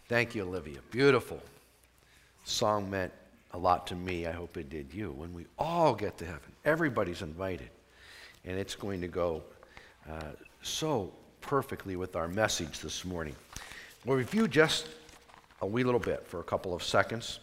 Thank you, Olivia. Beautiful. Song meant a lot to me. I hope it did you. When we all get to heaven, everybody's invited. And it's going to go so perfectly with our message this morning. We'll review just a wee little bit for a couple of seconds.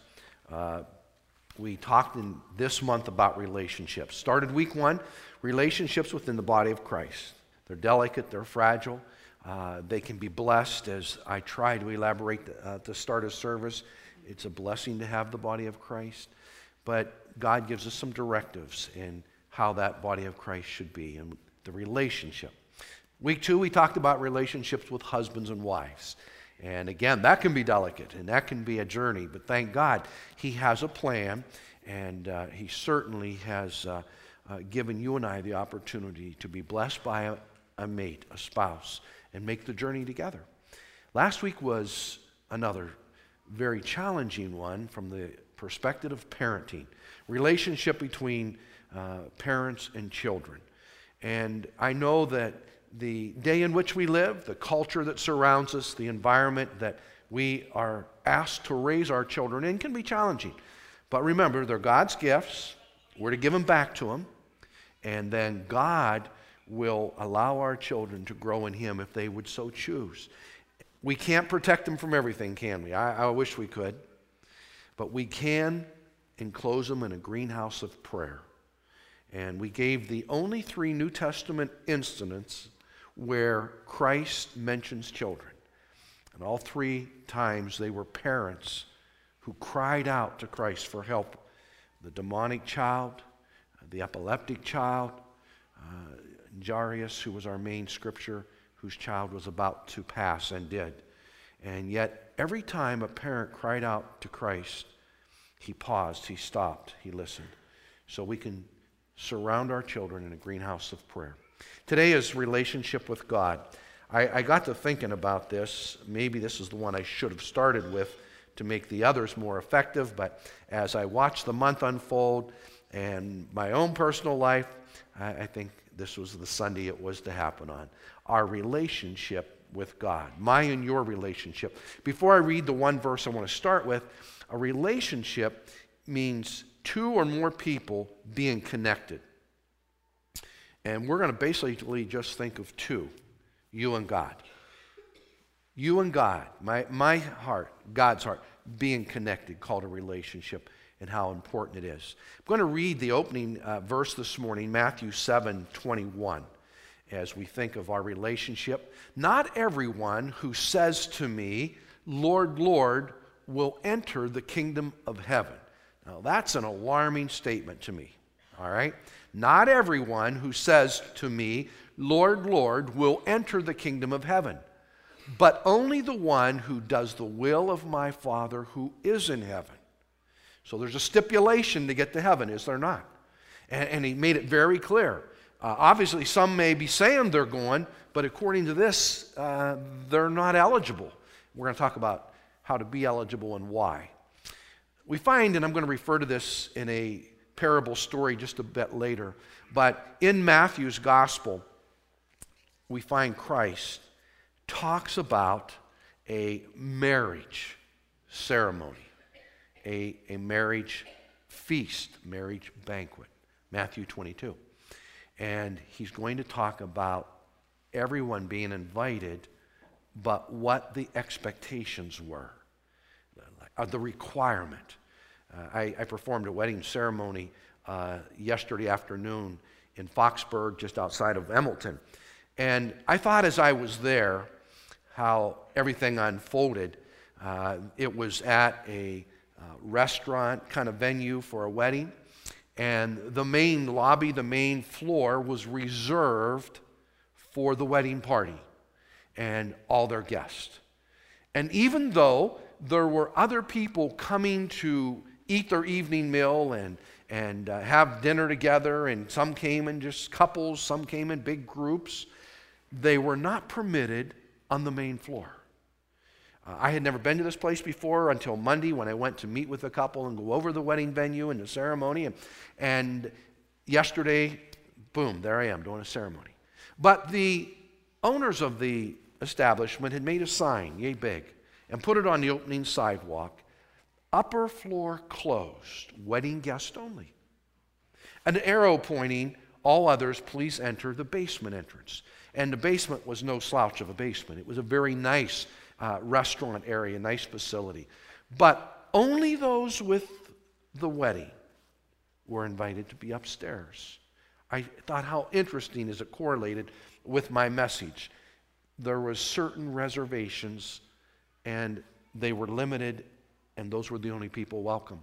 We talked in this month about relationships. Started week 1, relationships within the body of Christ. They're delicate, they're fragile. They can be blessed, as I try to elaborate to start a service. It's a blessing to have the body of Christ. But God gives us some directives in how that body of Christ should be and the relationship. Week 2, we talked about relationships with husbands and wives. And again, that can be delicate and that can be a journey. But thank God He has a plan, and He certainly has given you and I the opportunity to be blessed by a mate, a spouse, and make the journey together. Last week was another very challenging one from the perspective of parenting, relationship between parents and children. And I know that the day in which we live, the culture that surrounds us, the environment that we are asked to raise our children in can be challenging. But remember, they're God's gifts. We're to give them back to Him. And then God will allow our children to grow in Him if they would so choose. We can't protect them from everything, can we? I wish we could. But we can enclose them in a greenhouse of prayer. And we gave the only 3 New Testament incidents where Christ mentions children. And all 3 times they were parents who cried out to Christ for help. The demonic child, the epileptic child, Jairus, who was our main scripture, whose child was about to pass and did. And yet, every time a parent cried out to Christ, He paused, He stopped, He listened. So we can surround our children in a greenhouse of prayer. Today is relationship with God. I got to thinking about this. Maybe this is the one I should have started with to make the others more effective, but as I watched the month unfold and my own personal life, I think this was the Sunday it was to happen on. Our relationship with God. My and your relationship. Before I read the one verse I want to start with, a relationship means 2 or more people being connected. And we're going to basically just think of 2, you and God. You and God, my heart, God's heart, being connected, called a relationship, and how important it is. I'm going to read the opening verse this morning, Matthew 7:21, as we think of our relationship. Not everyone who says to me, Lord, Lord, will enter the kingdom of heaven. Now, that's an alarming statement to me, all right? Not everyone who says to me, Lord, Lord, will enter the kingdom of heaven, but only the one who does the will of my Father who is in heaven. So there's a stipulation to get to heaven, is there not? And He made it very clear. Obviously, some may be saying they're going, but according to this, they're not eligible. We're going to talk about how to be eligible and why. We find, and I'm going to refer to this in a parable story just a bit later, but in Matthew's gospel, we find Christ talks about a marriage ceremony, a marriage feast, marriage banquet, Matthew 22. And He's going to talk about everyone being invited, but what the expectations were, the requirement. I performed a wedding ceremony yesterday afternoon in Foxburg, just outside of Hamilton. And I thought as I was there how everything unfolded. It was at a restaurant kind of venue for a wedding. And the main lobby, the main floor was reserved for the wedding party and all their guests. And even though there were other people coming to eat their evening meal and have dinner together, and some came in just couples, some came in big groups, they were not permitted on the main floor. I had never been to this place before until Monday when I went to meet with a couple and go over the wedding venue and the ceremony. And yesterday, boom, there I am doing a ceremony. But the owners of the establishment had made a sign, yay big, and put it on the opening sidewalk. Upper floor closed, wedding guest only. An arrow pointing, all others, please enter the basement entrance. And the basement was no slouch of a basement. It was a very nice restaurant area, nice facility. But only those with the wedding were invited to be upstairs. I thought, how interesting is it correlated with my message. There was certain reservations, and they were limited, and those were the only people welcome.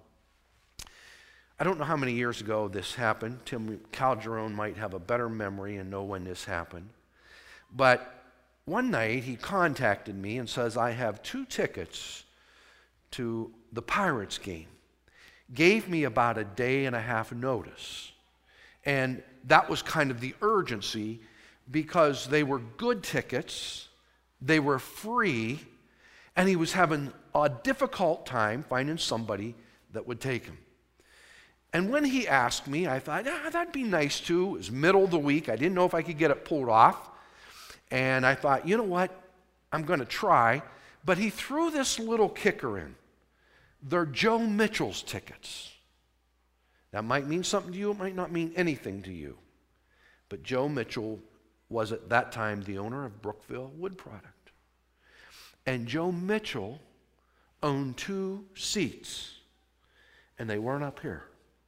I don't know how many years ago this happened. Tim Calderon might have a better memory and know when this happened. But one night he contacted me and says, I have 2 tickets to the Pirates game. Gave me about a day and a half notice. And that was kind of the urgency, because they were good tickets, they were free, and he was having a difficult time finding somebody that would take him. And when he asked me, I thought, that'd be nice too. It was middle of the week. I didn't know if I could get it pulled off. And I thought, you know what? I'm going to try. But he threw this little kicker in. They're Joe Mitchell's tickets. That might mean something to you. It might not mean anything to you. But Joe Mitchell was at that time the owner of Brookville Wood Product. And Joe Mitchell owned 2 seats. And they weren't up here.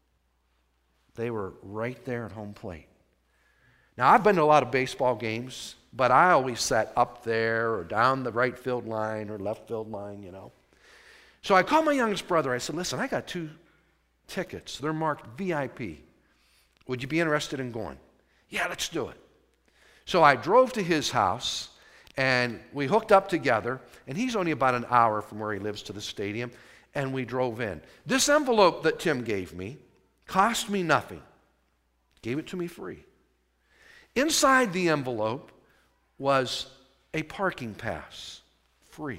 They were right there at home plate. Now, I've been to a lot of baseball games, but I always sat up there or down the right field line or left field line, you know. So I called my youngest brother. I said, listen, I got 2 tickets. They're marked VIP. Would you be interested in going? Yeah, let's do it. So I drove to his house, and we hooked up together, and he's only about an hour from where he lives to the stadium, and we drove in. This envelope that Tim gave me cost me nothing. Gave it to me free. Inside the envelope was a parking pass, free.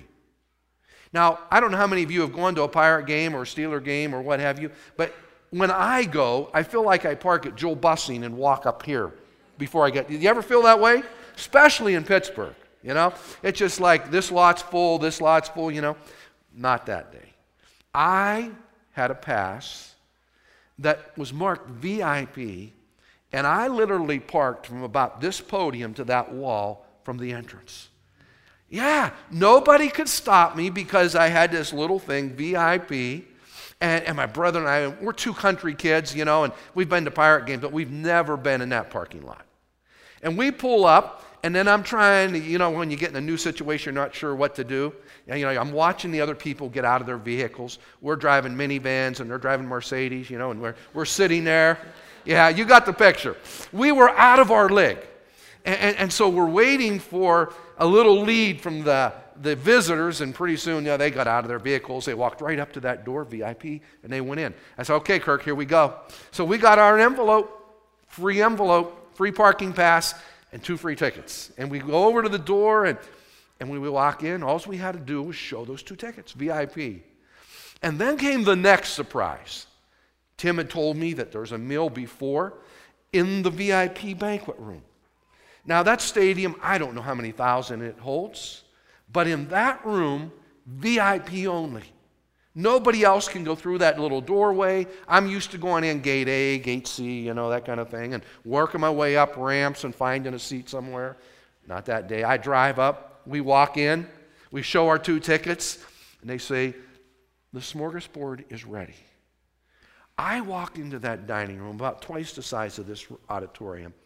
Now, I don't know how many of you have gone to a Pirate game or a Steeler game or what have you, but when I go, I feel like I park at Joel Bussing and walk up here before I get. Did you ever feel that way? Especially in Pittsburgh, you know? It's just like this lot's full, you know? Not that day. I had a pass that was marked VIP, and I literally parked from about this podium to that wall from the entrance. Yeah, nobody could stop me because I had this little thing, VIP, and my brother and I, we're 2 country kids, you know, and we've been to Pirate games, but we've never been in that parking lot. And we pull up, and then I'm trying to, you know, when you get in a new situation, you're not sure what to do. You know, I'm watching the other people get out of their vehicles. We're driving minivans, and they're driving Mercedes, you know, and we're sitting there. Yeah, you got the picture. We were out of our league. And so we're waiting for a little lead from the visitors, and pretty soon, they got out of their vehicles. They walked right up to that door, VIP, and they went in. I said, okay, Kirk, here we go. So we got our envelope, free parking pass, and 2 free tickets. And we go over to the door, and when we walk in, all we had to do was show those 2 tickets, VIP. And then came the next surprise. Tim had told me that there's a meal before in the VIP banquet room. Now, that stadium, I don't know how many thousand it holds, but in that room, VIP only. Nobody else can go through that little doorway. I'm used to going in gate A, gate C, you know, that kind of thing, and working my way up ramps and finding a seat somewhere. Not that day. I drive up, we walk in, we show our 2 tickets, and they say, the smorgasbord is ready. I walk into that dining room, about twice the size of this auditorium.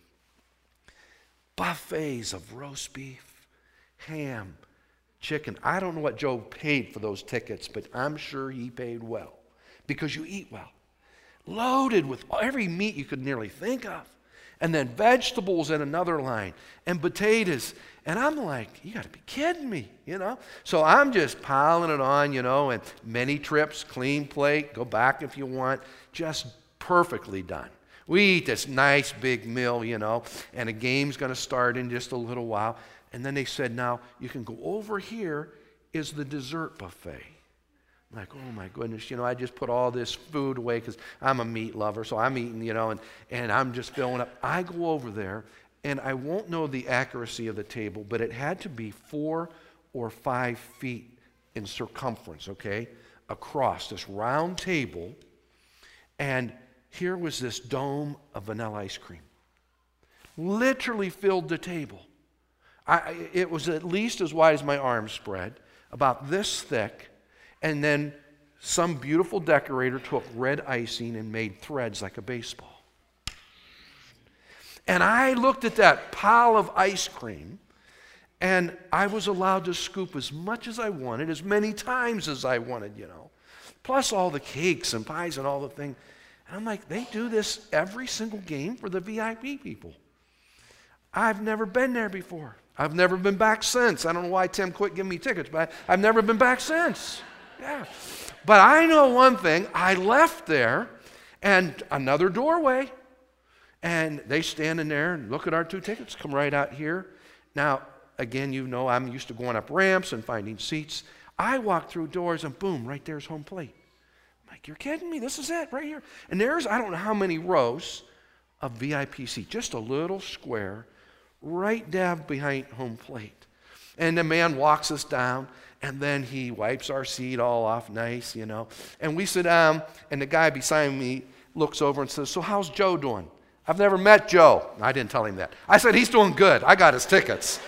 Buffets of roast beef, ham, chicken. I don't know what Joe paid for those tickets, but I'm sure he paid well because you eat well. Loaded with every meat you could nearly think of. And then vegetables in another line and potatoes. And I'm like, you got to be kidding me, you know? So I'm just piling it on, you know, and many trips, clean plate, go back if you want, just perfectly done. We eat this nice big meal, you know, and a game's going to start in just a little while. And then they said, now, you can go over here is the dessert buffet. I'm like, oh my goodness, you know, I just put all this food away because I'm a meat lover, so I'm eating, you know, and I'm just filling up. I go over there, and I won't know the accuracy of the table, but it had to be 4 or 5 feet in circumference, okay, across this round table, and here was this dome of vanilla ice cream. Literally filled the table. It was at least as wide as my arm spread, about this thick, and then some beautiful decorator took red icing and made threads like a baseball. And I looked at that pile of ice cream, and I was allowed to scoop as much as I wanted, as many times as I wanted, plus all the cakes and pies and all the things. And I'm like, they do this every single game for the VIP people. I've never been there before. I've never been back since. I don't know why Tim quit giving me tickets, but I've never been back since. Yeah. But I know one thing. I left there, and another doorway, and they stand in there and look at our 2 tickets, come right out here. Now, again, I'm used to going up ramps and finding seats. I walk through doors, and boom, right there's home plate. I'm like, you're kidding me? This is it right here. And there's, I don't know how many rows of VIP seats, just a little square, right down behind home plate. And the man walks us down, and then he wipes our seat all off nice, And we sit down, and the guy beside me looks over and says, so how's Joe doing? I've never met Joe. I didn't tell him that. I said, he's doing good. I got his tickets.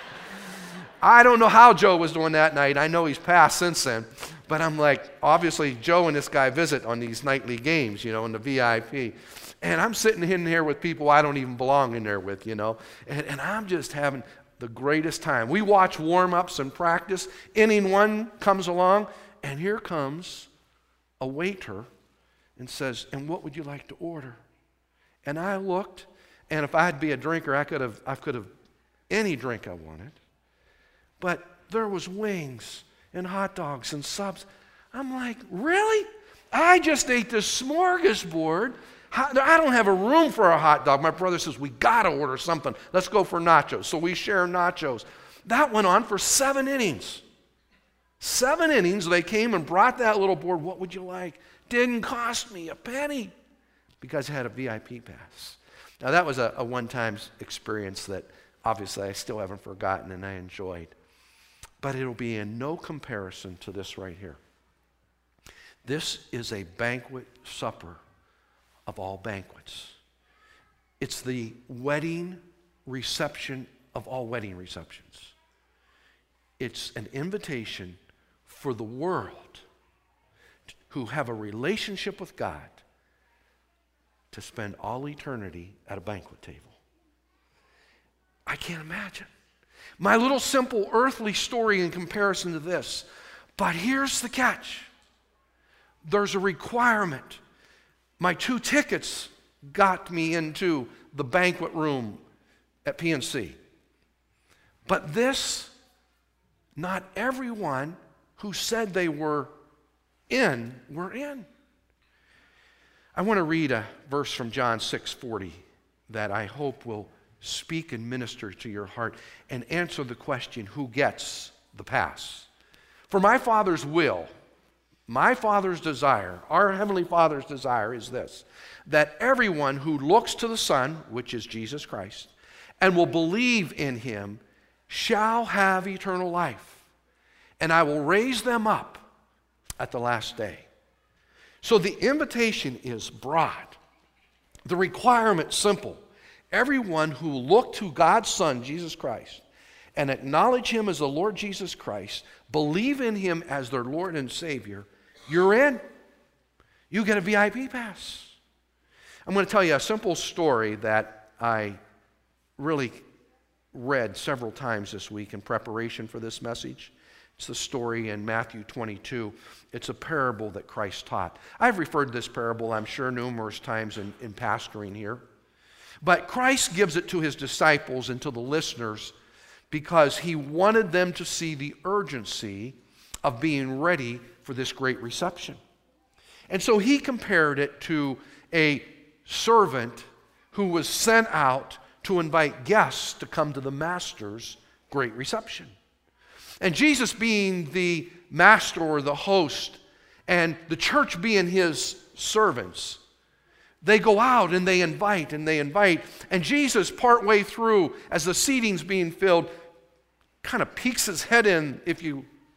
I don't know how Joe was doing that night. I know he's passed since then. But I'm like, obviously, Joe and this guy visit on these nightly games, in the VIP. And I'm sitting in here with people I don't even belong in there with, And I'm just having the greatest time. We watch warm-ups and practice. Inning 1 comes along, and here comes a waiter and says, and what would you like to order? And I looked, and if I'd be a drinker, I could have any drink I wanted. But there was wings and hot dogs and subs. I'm like, really? I just ate this smorgasbord. I don't have a room for a hot dog. My brother says, we got to order something. Let's go for nachos. So we share nachos. That went on for 7 innings. 7 innings, they came and brought that little board. What would you like? Didn't cost me a penny because I had a VIP pass. Now, that was a one-time experience that obviously I still haven't forgotten and I enjoyed. But it'll be in no comparison to this right here. This is a banquet supper of all banquets. It's the wedding reception of all wedding receptions. It's an invitation for the world who have a relationship with God to spend all eternity at a banquet table. I can't imagine. My little simple earthly story in comparison to this. But here's the catch. There's a requirement. My 2 tickets got me into the banquet room at PNC. But this, not everyone who said they were in. I want to read a verse from John 6:40 that I hope will speak and minister to your heart and answer the question, who gets the pass? For my Father's will, my Father's desire, our Heavenly Father's desire is this, that everyone who looks to the Son, which is Jesus Christ, and will believe in Him shall have eternal life, and I will raise them up at the last day. So the invitation is broad. The requirement simple. Everyone who look to God's Son, Jesus Christ, and acknowledge Him as the Lord Jesus Christ, believe in Him as their Lord and Savior, you're in. You get a VIP pass. I'm going to tell you a simple story that I really read several times this week in preparation for this message. It's the story in Matthew 22. It's a parable that Christ taught. I've referred to this parable, I'm sure, numerous times in pastoring here. But Christ gives it to His disciples and to the listeners because He wanted them to see the urgency of being ready for this great reception. And so He compared it to a servant who was sent out to invite guests to come to the master's great reception. And Jesus being the master or the host, and the church being His servants, they go out and they invite. And Jesus, partway through, as the seating's being filled, kind of peeks His head in, if you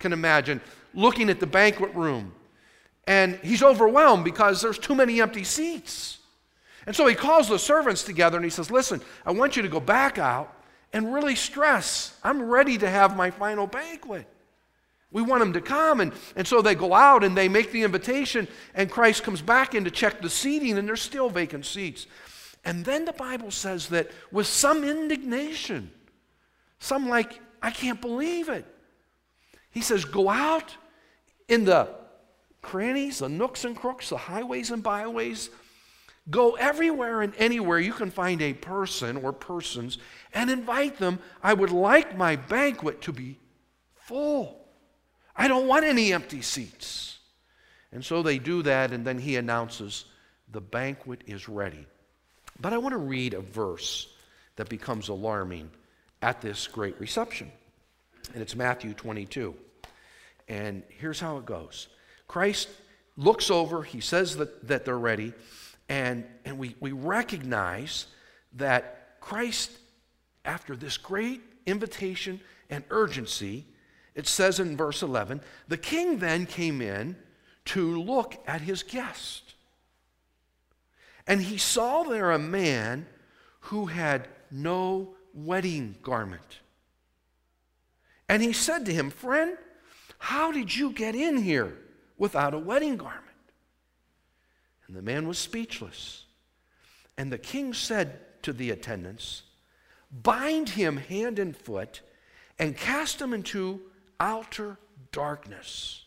can imagine looking at the banquet room. And he's overwhelmed because there's too many empty seats. And so he calls the servants together and he says, listen, I want you to go back out and really stress, I'm ready to have my final banquet. We want them to come. And so they go out and they make the invitation, and Christ comes back in to check the seating, and there's still vacant seats. And then the Bible says that with some indignation, some like, I can't believe it. He says, go out in the crannies, the nooks and crooks, the highways and byways. Go everywhere and anywhere you can find a person or persons and invite them. I would like my banquet to be full. I don't want any empty seats. And so they do that, and then he announces the banquet is ready. But I want to read a verse that becomes alarming at this great reception. And it's Matthew 22. And here's how it goes. Christ looks over, he says that they're ready, and we recognize that Christ, after this great invitation and urgency, it says in verse 11, the king then came in to look at his guest. And he saw there a man who had no wedding garment. And he said to him, friend, how did you get in here without a wedding garment? And the man was speechless. And the king said to the attendants, bind him hand and foot and cast him into outer darkness.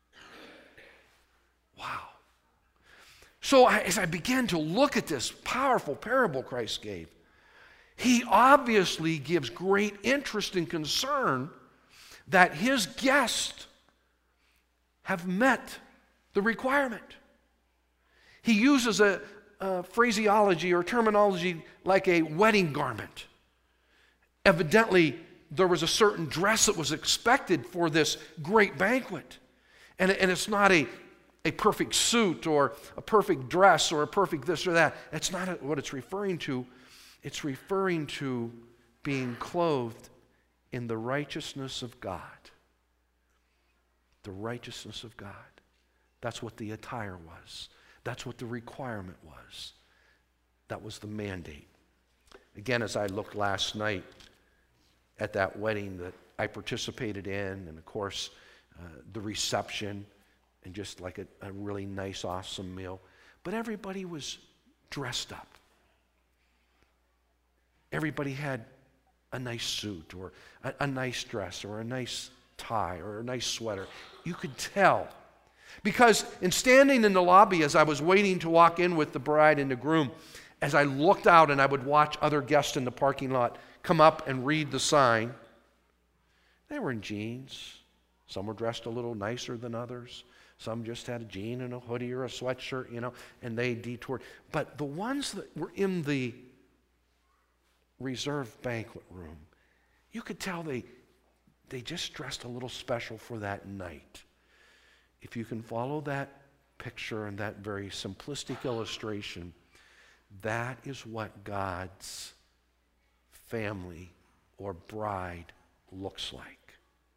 Wow. So as I began to look at this powerful parable Christ gave, he obviously gives great interest and concern that his guests have met the requirement. He uses a phraseology or terminology like a wedding garment. Evidently, there was a certain dress that was expected for this great banquet. And it's not a perfect suit or a perfect dress or a perfect this or that. That's not what it's referring to. It's referring to being clothed in the righteousness of God. The righteousness of God. That's what the attire was. That's what the requirement was. That was the mandate. Again, as I looked last night at that wedding that I participated in, and of course, the reception, and just like a really nice, awesome meal. But everybody was dressed up. Everybody had a nice suit, or a nice dress, or a nice tie, or a nice sweater. You could tell. Because in standing in the lobby as I was waiting to walk in with the bride and the groom, as I looked out and I would watch other guests in the parking lot come up and read the sign, they were in jeans. Some were dressed a little nicer than others. Some just had a jean and a hoodie or a sweatshirt, and they detoured. But the ones that were in the reserved banquet room, you could tell they just dressed a little special for that night. If you can follow that picture and that very simplistic illustration, that is what God's family or bride looks like.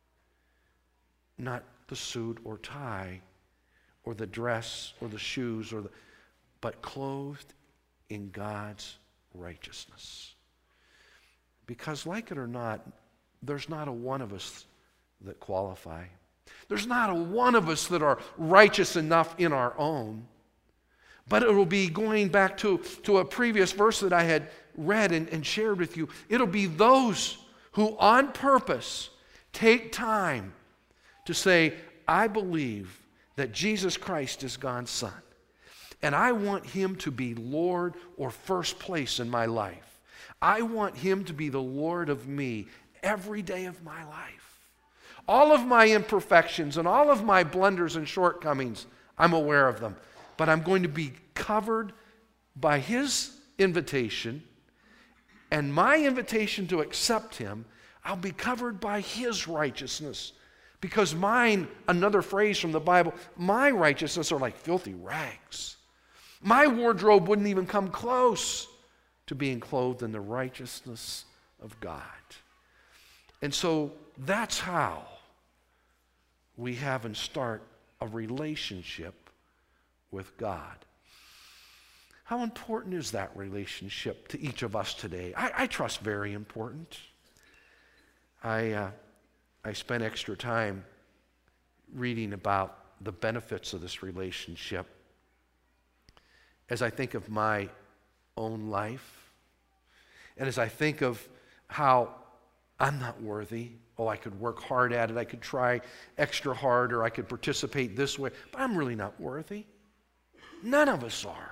Not the suit or tie or the dress or the shoes, but clothed in God's righteousness. Because like it or not, there's not a one of us that qualify. There's not a one of us that are righteous enough in our own. But it will be going back to a previous verse that I had read and shared with you. It'll be those who on purpose take time to say, I believe that Jesus Christ is God's Son. And I want Him to be Lord or first place in my life. I want Him to be the Lord of me every day of my life. All of my imperfections and all of my blunders and shortcomings, I'm aware of them. But I'm going to be covered by His invitation, and my invitation to accept Him, I'll be covered by His righteousness. Because mine, another phrase from the Bible, my righteousness are like filthy rags. My wardrobe wouldn't even come close to being clothed in the righteousness of God. And so that's how we have and start a relationship with God. How important is that relationship to each of us today? I trust very important. I spent extra time reading about the benefits of this relationship as I think of my own life, and as I think of how I'm not worthy. Oh, I could work hard at it, I could try extra hard, or I could participate this way, but I'm really not worthy. None of us are.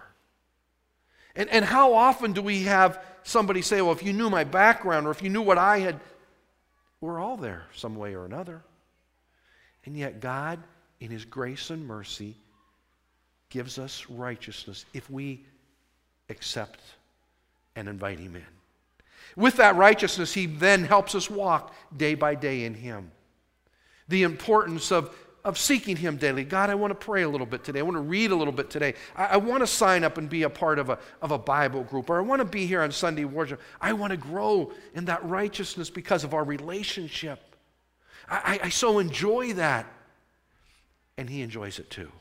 And how often do we have somebody say, well, if you knew my background, or if you knew what I had, we're all there some way or another. And yet God, in His grace and mercy, gives us righteousness if we accept and invite Him in. With that righteousness, He then helps us walk day by day in Him. The importance of seeking Him daily. God, I want to pray a little bit today. I want to read a little bit today. I want to sign up and be a part of a Bible group, or I want to be here on Sunday worship. I want to grow in that righteousness because of our relationship. I so enjoy that. And He enjoys it too.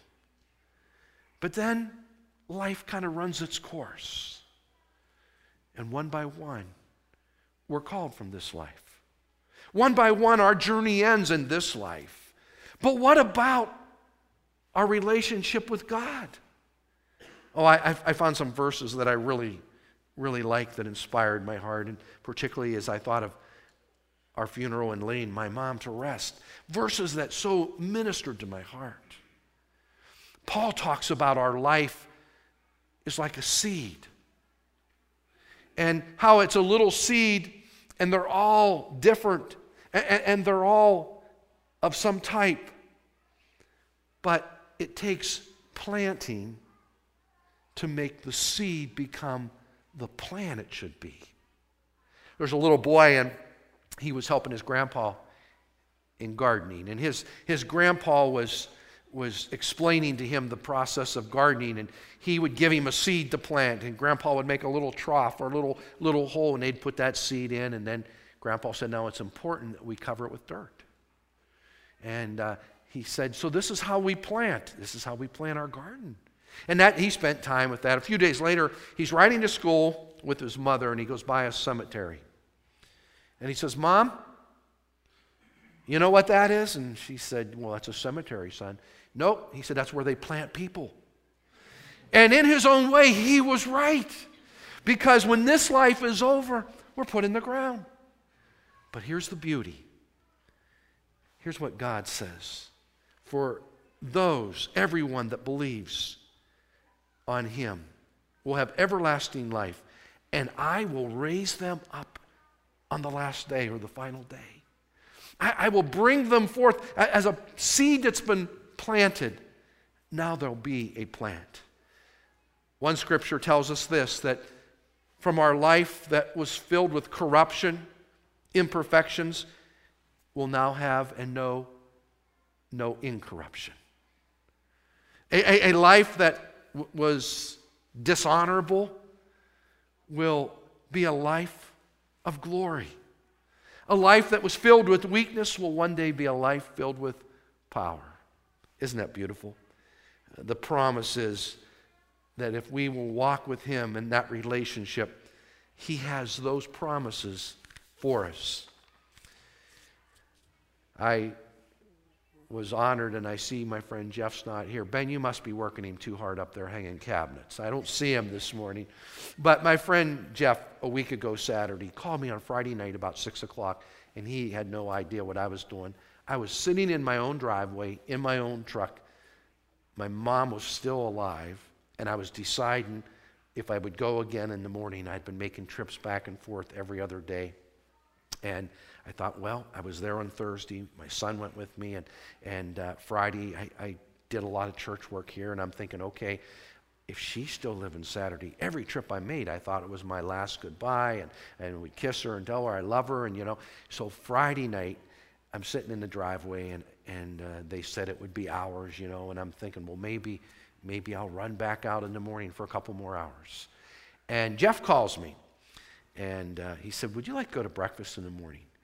But then life kind of runs its course. And one by one, we're called from this life. One by one, our journey ends in this life. But what about our relationship with God? Oh, I found some verses that I really, really like that inspired my heart, and particularly as I thought of our funeral and laying my mom to rest. Verses that so ministered to my heart. Paul talks about our life is like a seed, and how it's a little seed, and they're all different, and they're all of some type. But it takes planting to make the seed become the plant it should be. There's a little boy, and he was helping his grandpa in gardening. And his grandpa was explaining to him the process of gardening, and he would give him a seed to plant, and grandpa would make a little trough or a little hole, and they'd put that seed in, and then grandpa said, now it's important that we cover it with dirt. And he said, so this is how we plant. This is how we plant our garden. And that he spent time with that. A few days later, he's riding to school with his mother, and he goes by a cemetery. And he says, Mom, you know what that is? And she said, well, that's a cemetery, son. Nope. He said, that's where they plant people. And in his own way, he was right. Because when this life is over, we're put in the ground. But here's the beauty. Here's what God says. For those, everyone that believes on Him will have everlasting life, and I will raise them up on the last day or the final day. I will bring them forth as a seed that's been planted. Now there'll be a plant. One scripture tells us this, that from our life that was filled with corruption, imperfections, we'll now have and know no incorruption. A life that was dishonorable will be a life of glory. A life that was filled with weakness will one day be a life filled with power. Isn't that beautiful? The promise is that if we will walk with Him in that relationship, He has those promises for us. I was honored, and I see my friend Jeff's not here. Ben, you must be working him too hard up there hanging cabinets. I don't see him this morning. But my friend Jeff, a week ago Saturday, called me on Friday night about 6 o'clock, and he had no idea what I was doing. I was sitting in my own driveway, in my own truck. My mom was still alive, and I was deciding if I would go again in the morning. I'd been making trips back and forth every other day. And I thought, well, I was there on Thursday. My son went with me, and Friday I did a lot of church work here, and I'm thinking, okay, if she's still living Saturday, every trip I made, I thought it was my last goodbye, and we'd kiss her and tell her I love her, and So Friday night, I'm sitting in the driveway, and they said it would be hours, and I'm thinking, well, maybe I'll run back out in the morning for a couple more hours. And Jeff calls me, and he said, would you like to go to breakfast in the morning?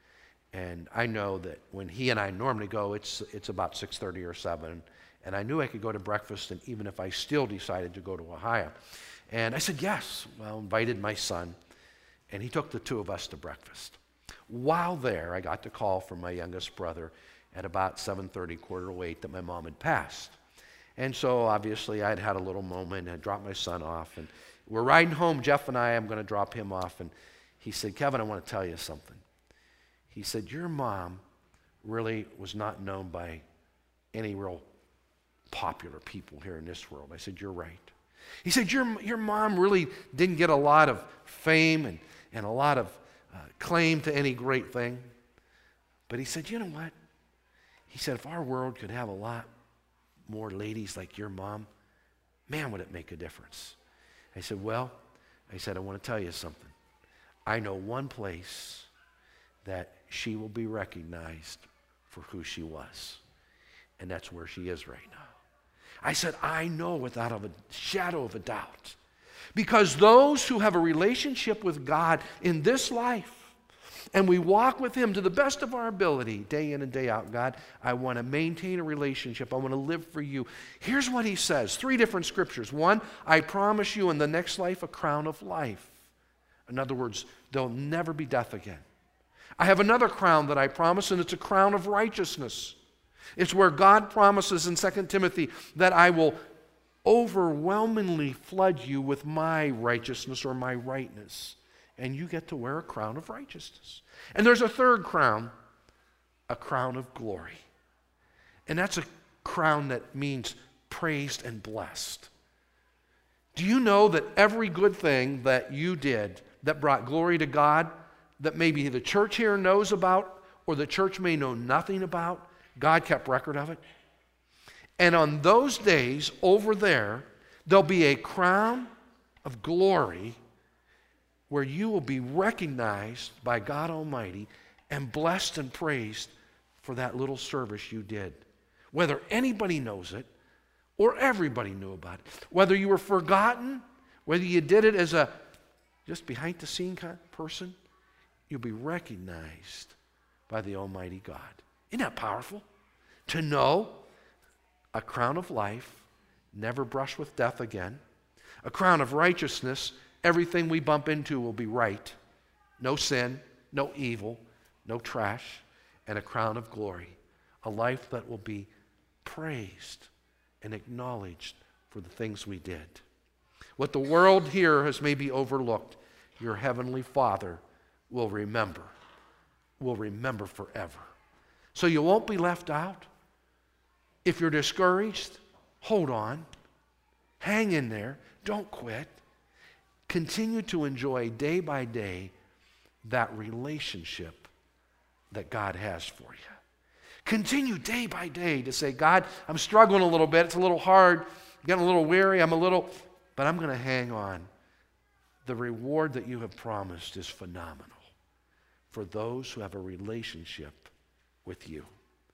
And I know that when he and I normally go, it's about 6:30 or 7. And I knew I could go to breakfast, and even if I still decided to go to Ohio. And I said, yes. Well, invited my son, and he took the two of us to breakfast. While there, I got the call from my youngest brother at about 7:30, 7:45 that my mom had passed. And so obviously I'd had a little moment, and I dropped my son off. And we're riding home, Jeff and I'm going to drop him off. And he said, Kevin, I want to tell you something. He said, your mom really was not known by any real popular people here in this world. I said, you're right. He said, your mom really didn't get a lot of fame and a lot of claim to any great thing. But he said, you know what? He said, if our world could have a lot more ladies like your mom, man, would it make a difference. I said, well, I want to tell you something. I know one place that she will be recognized for who she was. And that's where she is right now. I said, I know without a shadow of a doubt. Because those who have a relationship with God in this life, and we walk with Him to the best of our ability, day in and day out, God, I want to maintain a relationship. I want to live for you. Here's what He says, 3 different scriptures. One, I promise you in the next life a crown of life. In other words, there'll never be death again. I have another crown that I promise, and it's a crown of righteousness. It's where God promises in 2 Timothy that I will overwhelmingly flood you with my righteousness or my rightness. And you get to wear a crown of righteousness. And there's a third crown, a crown of glory. And that's a crown that means praised and blessed. Do you know that every good thing that you did that brought glory to God, that maybe the church here knows about, or the church may know nothing about, God kept record of it? And on those days over there, there'll be a crown of glory where you will be recognized by God Almighty and blessed and praised for that little service you did. Whether anybody knows it or everybody knew about it. Whether you were forgotten, whether you did it as a just behind the scene kind of person, you'll be recognized by the Almighty God. Isn't that powerful? To know a crown of life, never brush with death again. A crown of righteousness, everything we bump into will be right. No sin, no evil, no trash. And a crown of glory, a life that will be praised and acknowledged for the things we did. What the world here has maybe overlooked, your heavenly Father will remember forever. So you won't be left out. If you're discouraged, hold on. Hang in there. Don't quit. Continue to enjoy day by day that relationship that God has for you. Continue day by day to say, God, I'm struggling a little bit. It's a little hard. I'm getting a little weary. But I'm going to hang on. The reward that you have promised is phenomenal for those who have a relationship with you.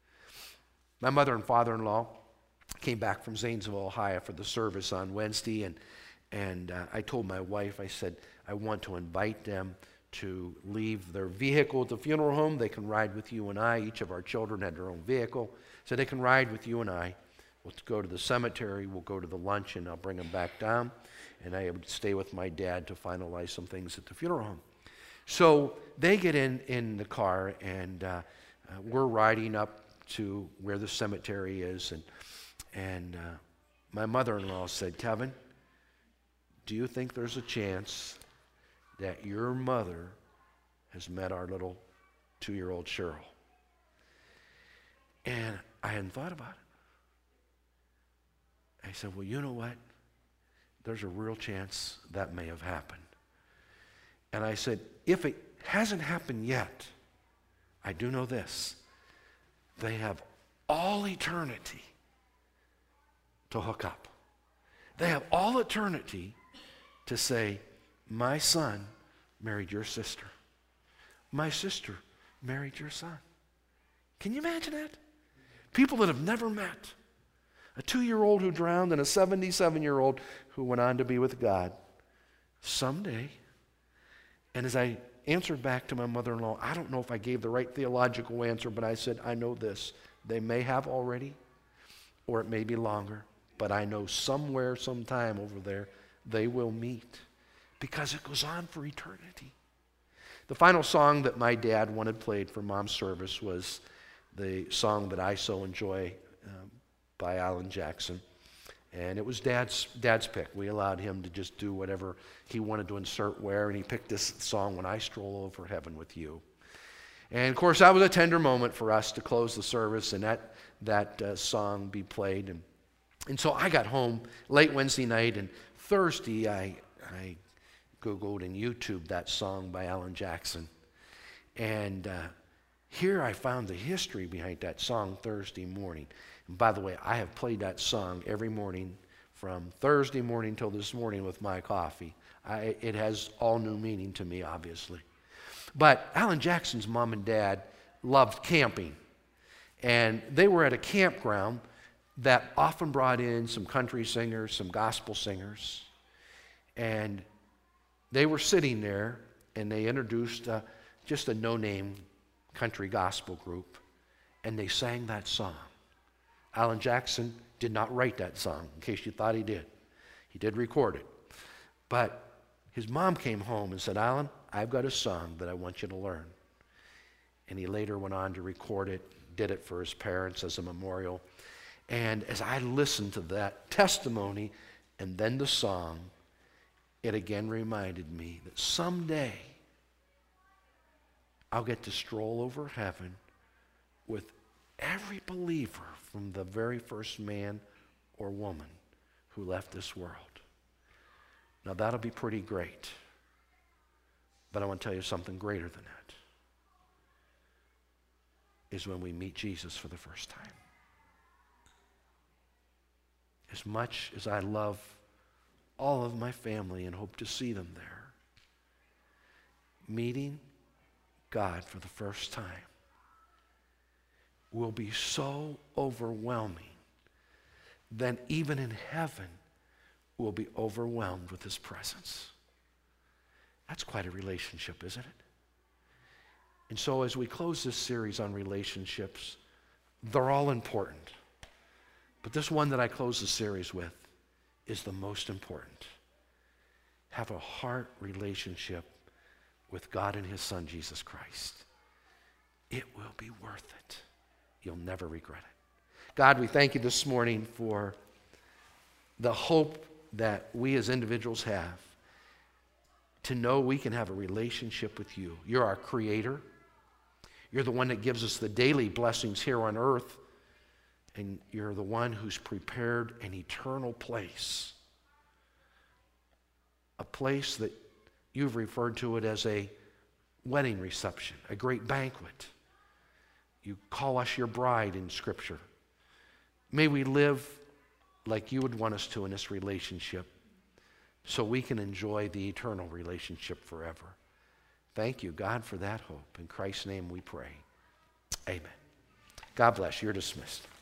My mother and father-in-law came back from Zanesville, Ohio for the service on Wednesday, and I told my wife, I said, I want to invite them to leave their vehicle at the funeral home. They can ride with you and I. Each of our children had their own vehicle, so they can ride with you and I. We'll go to the cemetery, we'll go to the lunch, and I'll bring them back down, and I would stay with my dad to finalize some things at the funeral home. So they get in the car, and we're riding up to where the cemetery is, and my mother-in-law said, Kevin, do you think there's a chance that your mother has met our little 2-year-old Cheryl? And I hadn't thought about it. I said, well, you know what? There's a real chance that may have happened. And I said, if it hasn't happened yet, I do know this. They have all eternity to hook up. They have all eternity to say, my son married your sister. My sister married your son. Can you imagine that? People that have never met. A 2-year-old who drowned and a 77-year-old who went on to be with God. Someday, and as I answered back to my mother-in-law. I don't know if I gave the right theological answer, but I said, I know this. They may have already, or it may be longer, but I know somewhere, sometime over there, they will meet, because it goes on for eternity. The final song that my dad wanted played for Mom's service was the song that I so enjoy by Alan Jackson. And it was Dad's pick. We allowed him to just do whatever he wanted to insert where, and he picked this song, When I Stroll Over Heaven with You. And of course, that was a tender moment for us to close the service and that song be played. And so I got home late Wednesday night, and Thursday I Googled and YouTubed that song by Alan Jackson. And here I found the history behind that song Thursday morning. And by the way, I have played that song every morning from Thursday morning till this morning with my coffee. It has all new meaning to me, obviously. But Alan Jackson's mom and dad loved camping. And they were at a campground that often brought in some country singers, some gospel singers. And they were sitting there, and they introduced just a no-name country gospel group, and they sang that song. Alan Jackson did not write that song, in case you thought he did. He did record it. But his mom came home and said, Alan, I've got a song that I want you to learn. And he later went on to record it, did it for his parents as a memorial. And as I listened to that testimony and then the song, it again reminded me that someday I'll get to stroll over heaven with every believer from the very first man or woman who left this world. Now that'll be pretty great. But I want to tell you something greater than that. Is when we meet Jesus for the first time. As much as I love all of my family and hope to see them there, meeting God for the first time will be so overwhelming that even in heaven we'll be overwhelmed with His presence. That's quite a relationship, isn't it? And so as we close this series on relationships, they're all important. But this one that I close the series with is the most important. Have a heart relationship with God and His Son, Jesus Christ. It will be worth it. You'll never regret it. God, we thank you this morning for the hope that we as individuals have to know we can have a relationship with you. You're our Creator. You're the one that gives us the daily blessings here on earth. And you're the one who's prepared an eternal place. A place that you've referred to it as a wedding reception, a great banquet. You call us your bride in Scripture. May we live like you would want us to in this relationship so we can enjoy the eternal relationship forever. Thank you, God, for that hope. In Christ's name we pray. Amen. God bless you. You're dismissed.